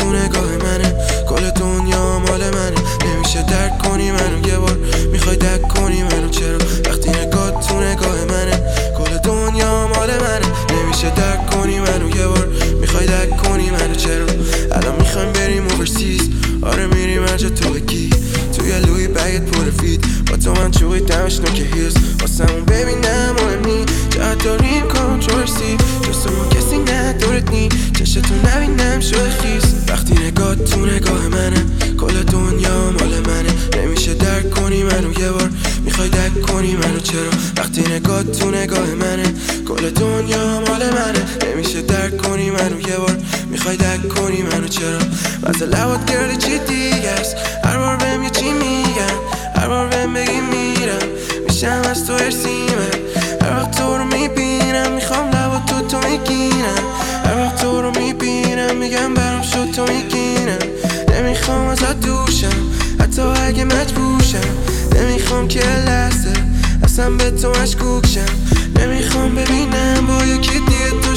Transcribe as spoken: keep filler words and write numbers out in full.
تو نگاه منه، کل دنیا مال منه. نمیشه درک کنی منو یه بار، میخوای دک کنی منو چرا؟ وقتی نگاه تو نگاه منه، کل دنیا مال منه. نمیشه درک کنی منو یه بار، میخوای دک کنی منو چرا؟ الان میخوایم بریم اوورسیز، آره میریم هر جا تو بگی. توی لوی بگت پر فیت، با تو من چوبی دمش نوک هیلز. واسمون ببینم مهمی، جهت داریم کنترورسی. جستمون کسی ندارد نی، چشتو نبینم شده خیز. وقتی نگاه تو نگاه منه، کل دنیا مال منه. نمیشه درک کنی منو یه بار، میخوای دک کنی منو چرا؟ وقتی نگاه تو نگاه منه، کل دنیا مال منه. نمیشه درک کنی منو یه بار، میخوای دک کنی منو چرا؟ واسه لبات گرده چی دیگه است، هر بار بهم یه چی میگن، هر بار بهم بگی میرم میشم از تو ارسیمه. هر وقت تو رو میبینم میخوام لبات تو تو میگیرم، هر وقت تو رو میبینم میگم برام شد تو میگیرم. نمیخوام ازت دوشم حتی اگه مجبورشم، نمیخوام که لحظه اصلا به تو مشکوک شم. نمیخوام ببینم با یکی دیگه تو